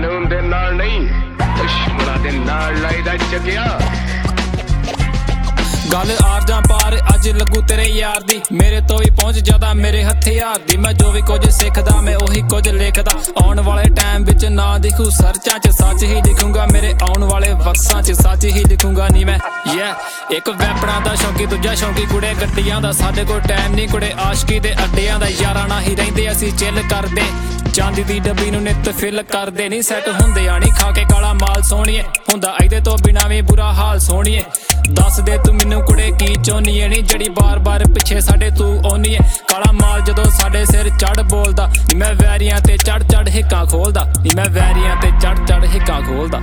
ਕਾਨੂੰਨ ਦੇ ਨਾਲ ਨਹੀਂ ਦੁਸ਼ਮਣਾਂ ਦੇ ਨਾਲ ਲਾਈਦਾ ਚੱਕਿਆ। ਗੱਲ ਆਰ ਜਾਂ ਪਾਰ ਅੱਜ ਲੱਗੂ ਤੇਰੇ ਯਾਰ ਦੀ, ਮੇਰੇ ਤੋਂ ਵੀ ਪਹੁੰਚ ਜ਼ਿਆਦਾ ਮੇਰੇ ਹਥਿਆਰ ਦੀ। ਮੈਂ ਜੋ ਵੀ ਕੁਝ ਸਿੱਖਦਾ ਮੈਂ ਉਹੀ ਕੁਝ ਲਿਖਦਾ, ਆਉਣ ਵਾਲੇ ਟਾਈਮ ਵਿੱਚ ਨਾ ਦਿਖੂ ਸਰਚਾਂ 'ਚ ਸੱਚ ਹੀ ਲਿਖੂੰਗਾ, ਮੇਰੇ ਆਉਣ ਵਾਲੇ ਵਕਤਾਂ 'ਚ ਸੱਚ ਹੀ ਲਿਖੂੰਗਾ। ਨੀ ਮੈਂ ਇੱਕ ਵੈਪਣਾ ਦਾ ਸ਼ੌਂਕੀ, ਦੂਜਾ ਸ਼ੌਂਕੀ ਕੁੜੇ ਗੱਡੀਆਂ ਦਾ। ਸਾਡੇ ਕੋਲ ਟਾਈਮ ਨਹੀਂ ਕੁੜੇ ਆਸ਼ਕੀ ਦੇ ਅੱਡਿਆਂ ਦਾ, ਯਾਰਾਂ ਨਾਲ ਹੀ ਰਹਿੰਦੇ ਅਸੀਂ ਚਿੱਲ ਕਰਦੇ, ਚਾਂਦੀ ਦੀ ਡੱਬੀ ਨੂੰ ਨਿੱਤ ਫਿਲ ਕਰਦੇ। ਨਹੀਂ ਸੈੱਟ ਹੁੰਦੇ ਆਣੀ ਖਾ ਕੇ ਕਾਲਾ ਮਾਲ ਸੋਹਣੀਏ, ਹੁੰਦਾ ਇਹਦੇ ਤੋਂ ਬਿਨਾਂ ਵੀ ਬੁਰਾ ਹਾਲ ਸੋਹਣੀਏ। ਦੱਸ ਦੇ ਤੂੰ ਮੈਨੂੰ ਕੁੜੇ ਕੀ ਚਾਹੁੰਦੀ ਏ, ਨੀ ਜਿਹੜੀ ਬਾਰ-ਬਾਰ ਪਿੱਛੇ ਸਾਡੇ ਤੂੰ ਆਉਣੀ ਏ। ਕਾਲਾ ਮਾਲ ਜਦੋਂ ਸਾਡੇ ਸਿਰ ਚੜ ਬੋਲਦਾ, ਨੀ ਮੈਂ ਵੈਰੀਆਂ ਤੇ ਚੜ ਹਿੱਕਾਂ ਖੋਲਦਾ, ਨੀ ਮੈਂ ਵੈਰੀਆਂ ਤੇ ਚੜ ਹਿੱਕਾਂ ਖੋਲਦਾ।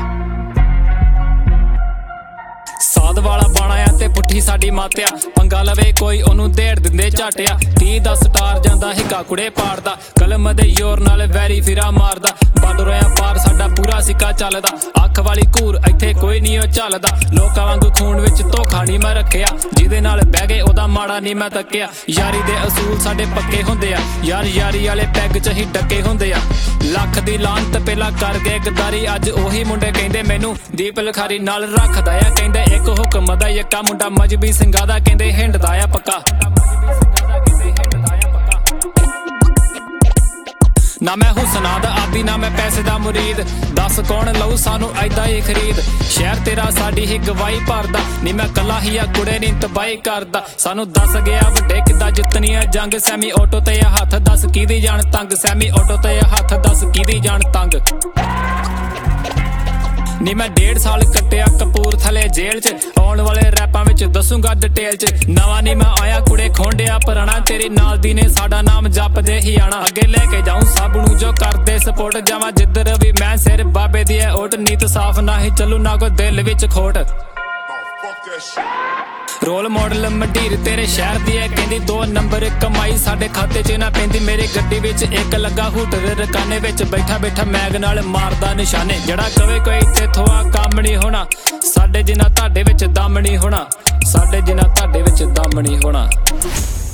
ਸਾਧ ਵਾਲਾ ਬਾਣਾ ਆ ਤੇ ਪੁੱਠੀ ਸਾਡੀ ਮਾਤਿਆ, ਪੰਗਾ ਲਵੇ ਕੋਈ ਉਹਨੂੰ ਦੇੜ ਦਿੰਦੇ ਝਾਟਿਆ। 30 ਦਾ ਸਟਾਰ ਜਾਂਦਾ ਹਿੱਕਾ ਕੁੜੇ ਪਾੜਦਾ, ਕਲਮ ਦੇ ਜ਼ੋਰ ਨਾਲ ਵੈਰੀ ਫਿਰਾ ਮਾਰਦਾ। ਬਾਰਡਰਾਂ ਪਾਰ ਸਾਡਾ ਪੂਰਾ ਸਿੱਕਾ ਚੱਲਦਾ, ਅੱਖ ਵਾਲੀ ਘੂਰ ਇੱਥੇ ਕੋਈ ਨਹੀਂ ਉਹ ਚੱਲਦਾ। ਲੋਕਾਂ ਵਾਂਗੂ ਖੂਨ ਵਿੱਚ ਧੋਖਾ ਨਹੀਂ ਮੈਂ ਰੱਖਿਆ, ਜਿਹਦੇ ਨਾਲ ਬਹਿ ਗਏ ਉਹਦਾ ਮਾੜਾ ਨਹੀਂ ਮੈਂ ਤੱਕਿਆ। ਯਾਰੀ ਦੇ ਅਸੂਲ ਸਾਡੇ ਪੱਕੇ ਹੁੰਦੇ ਆ, ਯਾਰ ਯਾਰੀ ਵਾਲੇ ਪੈਗ 'ਚ ਹੀ ਡੱਕੇ ਹੁੰਦੇ ਆ। ਲੱਖ ਦੀ ਲਾਂਤ ਪਹਿਲਾਂ ਕਰ ਗਏ ਗਦਾਰੀ, ਅੱਜ ਉਹੀ ਮੁੰਡੇ ਕਹਿੰਦੇ ਮੈਨੂੰ ਦੀਪ ਲਖਾਰੀ ਨਾਲ ਰੱਖਦਾ ਆ। ਕਹਿੰਦੇ ਇੱਕ ਹੁਕਮ ਦਾ ਯੱਕਾ ਮੁੰਡਾ ਮਜਬੀ ਸਿੰਘਾਂ ਦਾ, ਕਹਿੰਦੇ ਹਿੰਡਦਾ ਆ ਪੱਕਾ। ਨਾ ਮੈਂ ਹੁਸਨਾ ਦਾ ਆਦੀ ਨਾ ਮੈਂ ਪੈਸੇ ਦਾ ਮੁਰੀਦ, ਦੱਸ ਕੌਣ ਲਊ ਸਾਨੂੰ ਐਦਾਂ ਹੀ ਖਰੀਦ। ਸ਼ਹਿਰ ਤੇਰਾ ਸਾਡੀ ਹੀ ਗਵਾਹੀ ਭਰਦਾ, ਨੀ ਮੈਂ ਕੱਲਾ ਹੀ ਆ ਕੁੜੇ ਨੀ ਤਬਾਹੀ ਕਰਦਾ। ਸਾਨੂੰ ਦੱਸ ਗਿਆ ਵੱਡੇ ਕਿੱਦਾਂ ਜਿੱਤਣੀ ਆ ਜੰਗ, ਸੈਮੀ ਆਟੋ ਤੇ ਹੱਥ ਦੱਸ ਕਿਹਦੀ ਜਾਣ ਤੰਗ, ਸੈਮੀ ਆਟੋ ਤੇ ਹੱਥ ਦੱਸ ਕਿਹਦੀ ਜਾਣ ਤੰਗ। ਨੀ ਮੈਂ 1.5 ਸਾਲ ਕੱਟਿਆ ਕਪੂਰਥਲੇ ਜੇਲ੍ਹ 'ਚ, ਆਉਣ ਵਾਲੇ ਰੈਪਾਂ ਵਿੱਚ ਦੱਸੂਗਾ ਡਿਟੇਲ 'ਚ। ਨਵਾਂ ਨੀ ਮੈਂ ਆਇਆ ਕੁੜੇ ਖੋਂਡਿਆ ਪੁਰਾਣਾ, ਤੇਰੀ ਨਾਲ ਦੀ ਨੇ ਸਾਡਾ ਨਾਮ ਜਪਦੇ ਹੀ ਆਣਾ। ਅੱਗੇ ਲੈ ਕੇ ਜਾਊਂ ਸਭ ਨੂੰ ਜੋ ਕਰਦੇ ਸਪੋਰਟ, ਜਾਵਾਂ ਜਿੱਧਰ ਵੀ ਮੈਂ ਸਿਰ ਬਾਬੇ ਦੀ ਐ ਓਟ। ਨੀਤ ਸਾਫ਼ ਨਾ ਹੀ ਚੱਲੂ ਨਾ ਕੋਈ ਦਿਲ ਵਿੱਚ ਖੋਟ। ਰੋਲ ਮਾਡਲ ਮੰਡੀਰ ਤੇਰੇ ਸ਼ਹਿਰ ਦੀ ਐ, ਕਹਿੰਦੀ 2 ਨੰਬਰ ਕਮਾਈ ਸਾਡੇ ਖਾਤੇ 'ਚ ਨਾ ਪੈਂਦੀ। ਮੇਰੇ ਗੱਡੀ ਵਿੱਚ ਇੱਕ ਲੱਗਾ ਹੂਟਰ ਰਕਾਨੇ ਵਿੱਚ, ਬੈਠਾ ਮੈਗ ਨਾਲ ਮਾਰਦਾ ਨਿਸ਼ਾਨੇ। ਜਿਹੜਾ ਕਵੇ ਕੋਈ ਤੇਥੋਂ ਆ ਕੰਮ ਨਹੀਂ ਹੋਣਾ, ਸਾਡੇ ਜਿੰਨਾ ਤੁਹਾਡੇ ਵਿੱਚ ਦਮ ਨਹੀਂ ਹੋਣਾ, ਸਾਡੇ ਜਿੰਨਾ ਤੁਹਾਡੇ ਵਿੱਚ ਦਮ ਨਹੀਂ ਹੋਣਾ।